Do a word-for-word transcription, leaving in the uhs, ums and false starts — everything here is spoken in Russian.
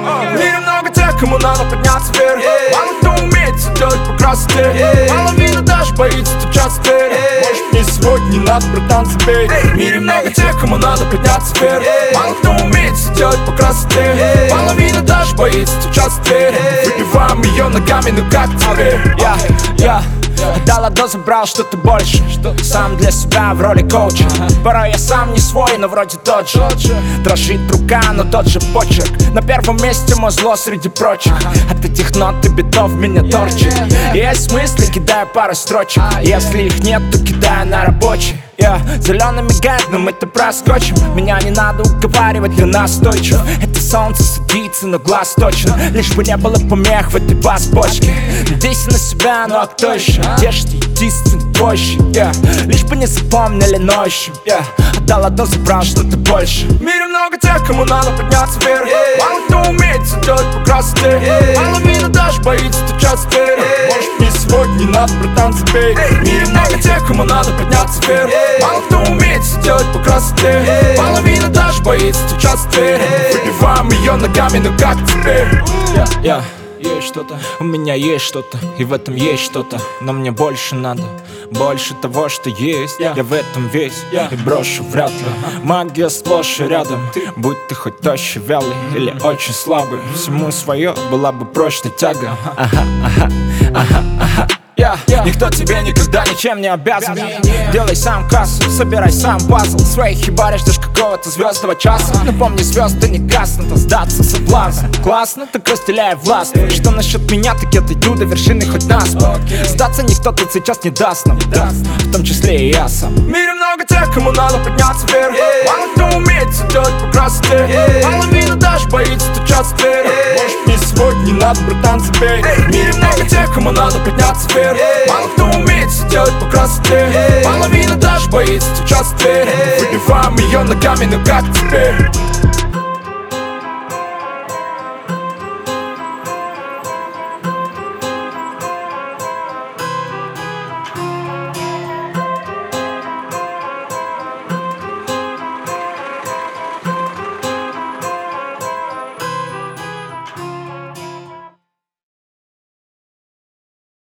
В мире много тех, кому надо подняться вверх. Мало кто умеет все делать по красоте. Половина даже боится стучаться в дверь. Может мне сегодня не надо, братан, забей. В мире много тех, кому надо подняться вверх. Мало кто умеет все делать по красоте. Половина даже боится стучаться в дверь. Выбиваем ее ногами, ну как теперь? Я, я отдал одно, забрал что-то больше. Сам для себя в роли коуча. Порой я сам не свой, но вроде тот же. Дрожит рука, но тот же почерк. На первом месте мой зло среди прочих. От этих нот и битов меня торчит. Есть мысли, кидаю пару строчек. Если их нет, то кидаю на рабочий. Yeah. Зеленый мигает, но мы-то проскочим. Меня не надо уговаривать, я настойчив. Это солнце садится, но глаз точно. Лишь бы не было помех в этой бас-бочке. Надейся на себя, ну а кто еще? Где ж ты единственный твойщик? Yeah. Лишь бы не запомнили ночью. Yeah. Отдал одно, забрал что-то больше. В мире много тех, кому надо подняться вверх. Мало кто умеет все делать по красоте. Половина даже боится стучаться в дверь. Может мне сегодня не надо, братан, забей. В мире много тех, кому надо подняться вверх. Мало кто умеет все делать по красоте. Половина даже боится стучаться в дверь. Выбиваем ее ногами, ну как теперь? Yeah, yeah. Есть что-то, у меня есть что-то, и в этом есть что-то. Но мне больше надо, больше того, что есть. Я в этом весь, и брошу вряд ли. Магия сплошь и рядом. Будь ты хоть тощий, вялый или очень слабый, всему свое была бы прочная тяга. Ага, ага, ага, ага. Yeah, yeah. Никто тебе никогда ничем не обязан. Делай сам кассу, собирай сам пазл. В своей хибаре ждешь какого-то звездного часа. Но помни, звезды не гаснут, а сдаться соблазн. Классно, так разделяй власть. Что насчет меня, так я дойду до вершины хоть наспор. Сдаться никто тут сейчас не даст нам, в том числе и я сам. В мире много тех, кому надо подняться вверх. Мало кто умеет все делать по красоте. Половина даже боится стучаться в дверь. Может мне сегодня не надо, братан, забей. В мире много тех, кому надо подняться вверх. Мало кто умеет все делать по красоте. Половина даже боится стучаться в дверь. Выбиваем ее ногами, ну как теперь?